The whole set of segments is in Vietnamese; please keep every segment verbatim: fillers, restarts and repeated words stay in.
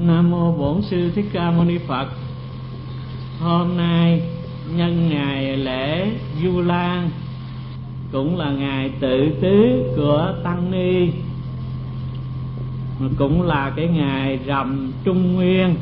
Nam mô Bổn Sư Thích Ca Mâu Ni Phật. Hôm nay nhân ngày lễ Vu Lan, cũng là ngày tự tứ của tăng ni, cũng là cái ngày rằm Trung Nguyên.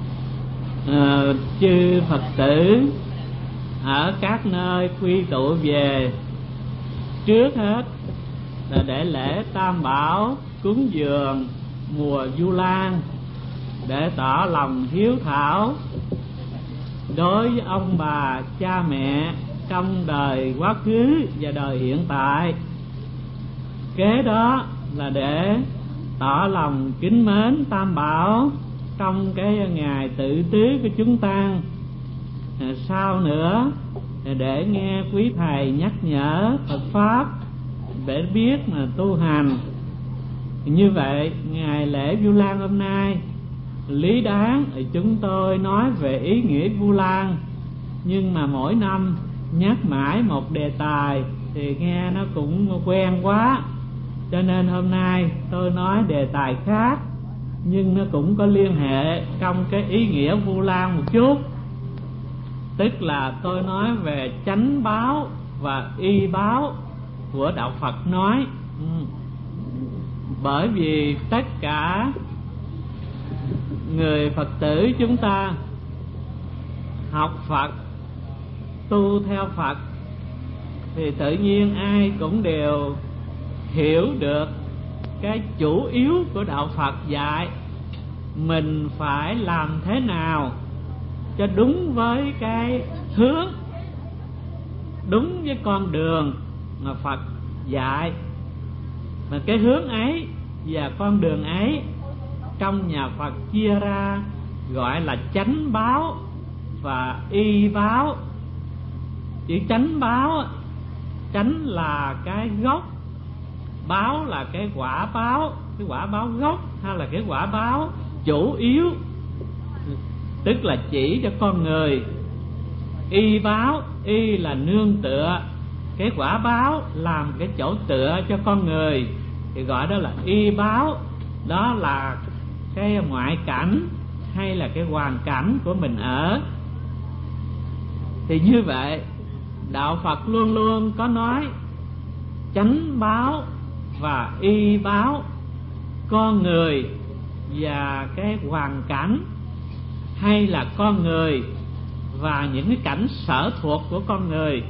à, chư Phật tử ở các nơi quy tụ về, trước hết là để lễ Tam Bảo cúng dường mùa Vu Lan, để tỏ lòng hiếu thảo đối với ông bà cha mẹ trong đời quá khứ và đời hiện tại. Kế đó là để tỏ lòng kính mến Tam Bảo trong cái ngày tự tứ của chúng ta. Sau nữa để nghe quý thầy nhắc nhở Phật pháp để biết mà tu hành. Như vậy ngày lễ Vu Lan hôm nay lý đáng thì chúng tôi nói về ý nghĩa Vu Lan, nhưng mà mỗi năm nhắc mãi một đề tài thì nghe nó cũng quen quá, cho nên hôm nay tôi nói đề tài khác, nhưng nó cũng có liên hệ trong cái ý nghĩa Vu Lan một chút. Tức là tôi nói về chánh báo và y báo của đạo Phật nói. ừ. Bởi vì tất cả người Phật tử chúng ta học Phật, tu theo Phật, thì tự nhiên ai cũng đều hiểu được cái chủ yếu của đạo Phật dạy mình phải làm thế nào cho đúng với cái hướng, đúng với con đường mà Phật dạy. Mà cái hướng ấy và con đường ấy trong nhà Phật chia ra gọi là chánh báo và y báo. Chữ chánh báo, chánh là cái gốc, báo là cái quả báo, cái quả báo gốc hay là cái quả báo chủ yếu, tức là chỉ cho con người. Y báo, y là nương tựa, cái quả báo làm cái chỗ tựa cho con người thì gọi đó là y báo. Đó là cái ngoại cảnh hay là cái hoàn cảnh của mình ở. Thì như vậy đạo Phật luôn luôn có nói chánh báo và y báo, con người và cái hoàn cảnh, hay là con người và những cái cảnh sở thuộc của con người.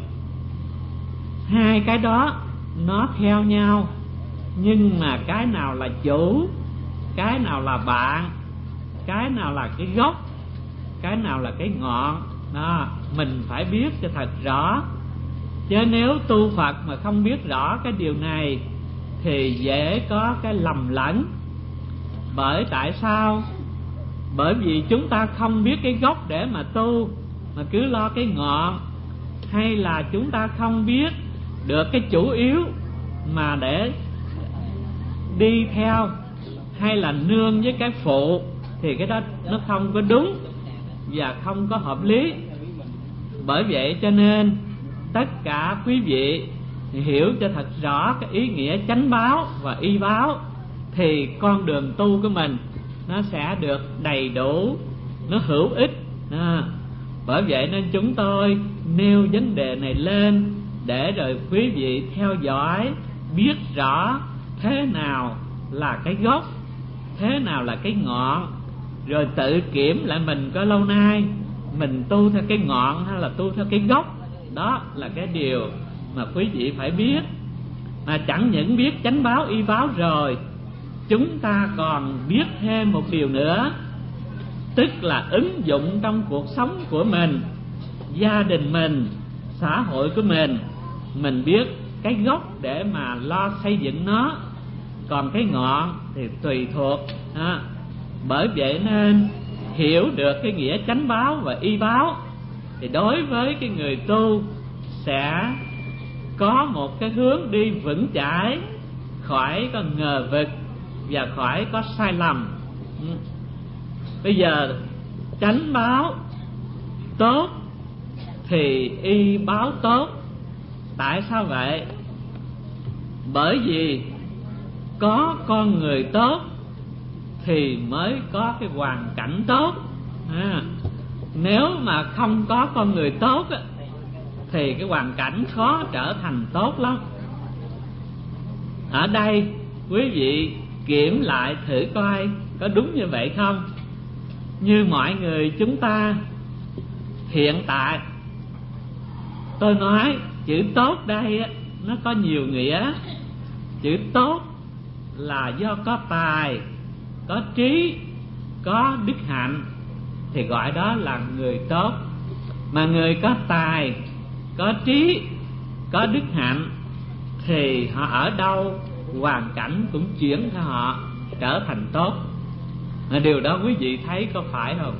Hai cái đó nó theo nhau, nhưng mà cái nào là chủ, cái nào là bạn, cái nào là cái gốc, cái nào là cái ngọn đó, mình phải biết cho thật rõ. Chứ nếu tu Phật mà không biết rõ cái điều này thì dễ có cái lầm lẫn. Bởi tại sao? Bởi vì chúng ta không biết cái gốc để mà tu, mà cứ lo cái ngọn, hay là chúng ta không biết được cái chủ yếu mà để đi theo, hay là nương với cái phụ, thì cái đó nó không có đúng và không có hợp lý. Bởi vậy cho nên tất cả quý vị hiểu cho thật rõ cái ý nghĩa chánh báo và y báo, thì con đường tu của mình nó sẽ được đầy đủ, nó hữu ích. à, Bởi vậy nên chúng tôi nêu vấn đề này lên để rồi quý vị theo dõi, biết rõ thế nào là cái gốc, thế nào là cái ngọn, rồi tự kiểm lại mình có lâu nay mình tu theo cái ngọn hay là tu theo cái gốc. Đó là cái điều mà quý vị phải biết. Mà chẳng những biết chánh báo y báo rồi, chúng ta còn biết thêm một điều nữa, tức là ứng dụng trong cuộc sống của mình, gia đình mình, xã hội của mình. Mình biết cái gốc để mà lo xây dựng nó, còn cái ngọn thì tùy thuộc. à, Bởi vậy nên hiểu được cái nghĩa chánh báo và y báo, thì đối với cái người tu sẽ có một cái hướng đi vững chãi, khỏi có ngờ vực và khỏi có sai lầm. Bây giờ chánh báo tốt thì y báo tốt. Tại sao vậy? Bởi vì có con người tốt thì mới có cái hoàn cảnh tốt. À, nếu mà không có con người tốt á, thì cái hoàn cảnh khó trở thành tốt lắm. Ở đây quý vị kiểm lại thử coi có đúng như vậy không. Như mọi người chúng ta hiện tại, tôi nói chữ tốt đây á, nó có nhiều nghĩa. Chữ tốt là do có tài, có trí, có đức hạnh thì gọi đó là người tốt. Mà người có tài, có trí, có đức hạnh thì họ ở đâu hoàn cảnh cũng chuyển theo họ trở thành tốt. Điều đó quý vị thấy có phải không?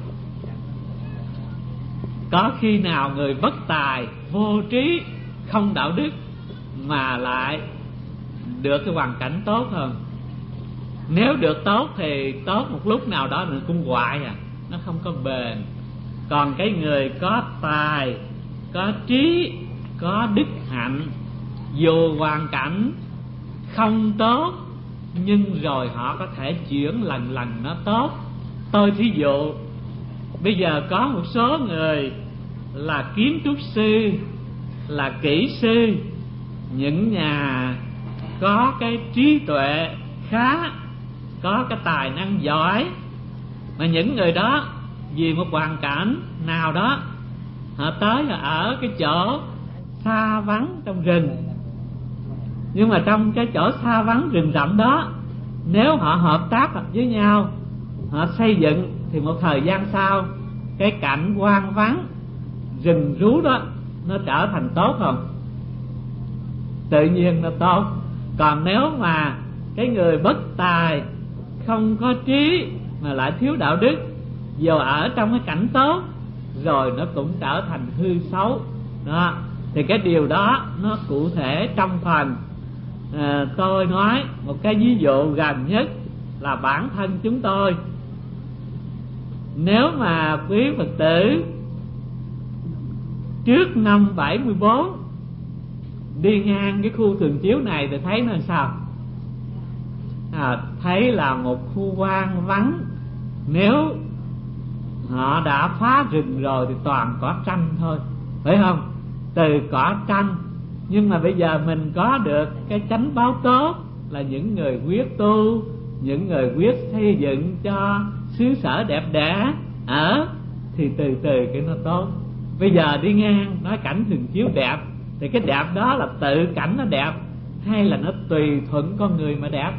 Có khi nào người bất tài, vô trí, không đạo đức mà lại được cái hoàn cảnh tốt không? Nếu được tốt thì tốt một lúc nào đó nó cũng hoại à, nó không có bền. Còn cái người có tài, có trí, có đức hạnh, dù hoàn cảnh không tốt nhưng rồi họ có thể chuyển lần lần nó tốt. Tôi thí dụ, bây giờ có một số người là kiến trúc sư, là kỹ sư, những nhà có cái trí tuệ khá, có cái tài năng giỏi, mà những người đó vì một hoàn cảnh nào đó họ tới ở cái chỗ xa vắng trong rừng. Nhưng mà trong cái chỗ xa vắng rừng rậm đó, nếu họ hợp tác với nhau, họ xây dựng, thì một thời gian sau cái cảnh hoang vắng rừng rú đó nó trở thành tốt không? Tự nhiên nó tốt. Còn nếu mà cái người bất tài, không có trí mà lại thiếu đạo đức, dù ở trong cái cảnh tốt rồi nó cũng trở thành hư xấu đó. Thì cái điều đó nó cụ thể trong phần à, tôi nói một cái ví dụ gần nhất là bản thân chúng tôi. Nếu mà quý Phật tử trước năm bảy mươi bốn đi ngang cái khu Thường Chiếu này thì thấy nó sao? À, thấy là một khu hoang vắng. Nếu họ đã phá rừng rồi thì toàn cỏ tranh thôi, phải không? Từ cỏ tranh. Nhưng mà bây giờ mình có được cái chánh báo tốt là những người quyết tu, những người quyết xây dựng cho xứ sở đẹp đẽ ở, thì từ từ cái nó tốt. Bây giờ đi ngang nói cảnh Thường Chiếu đẹp, thì cái đẹp đó là tự cảnh nó đẹp hay là nó tùy thuận con người mà đẹp?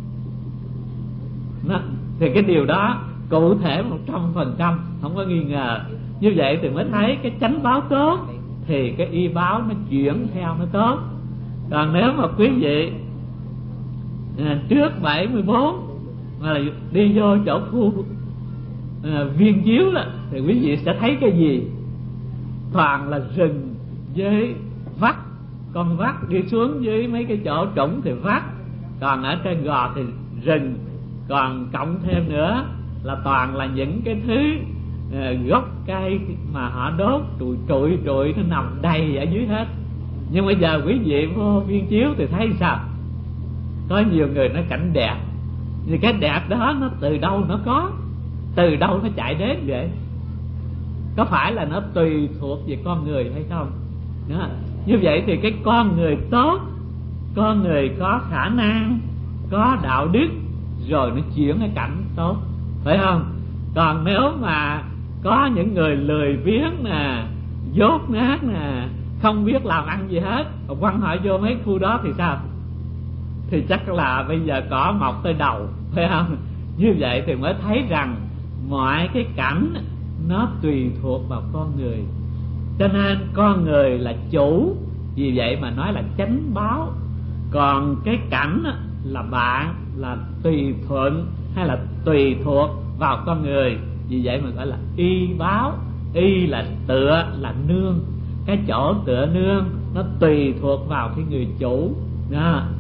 Nó, thì cái điều đó cụ thể một trăm phần trăm, không có nghi ngờ. Như vậy thì mới thấy cái chánh báo tốt thì cái y báo nó chuyển theo nó tốt. Còn nếu mà quý vị à, trước bảy mươi bốn mà là đi vô chỗ khu à, Viên Chiếu đó, thì quý vị sẽ thấy cái gì? Toàn là rừng với vắt. Con vắt đi xuống dưới mấy cái chỗ trũng thì vắt, còn ở trên gò thì rừng. Còn cộng thêm nữa là toàn là những cái thứ uh, gốc cây mà họ đốt trụi trụi trụi nó nằm đầy ở dưới hết. Nhưng bây giờ quý vị vô Viên Chiếu thì thấy sao? Có nhiều người nói cảnh đẹp, thì cái đẹp đó nó từ đâu nó có, từ đâu nó chạy đến vậy? Có phải là nó tùy thuộc về con người hay không? Đó. Như vậy thì cái con người tốt, con người có khả năng, có đạo đức, rồi nó chuyển cái cảnh tốt, phải không? Còn nếu mà có những người lười biếng nè, dốt nát nè, không biết làm ăn gì hết, quăng họ vô mấy khu đó thì sao? Thì chắc là bây giờ cỏ mọc tới đầu, phải không? Như vậy thì mới thấy rằng mọi cái cảnh nó tùy thuộc vào con người. Cho nên con người là chủ, vì vậy mà nói là chánh báo. Còn cái cảnh là bạn, là tùy thuận hay là tùy thuộc vào con người, vì vậy mà gọi là y báo. Y là tựa, là nương, cái chỗ tựa nương nó tùy thuộc vào cái người chủ đó.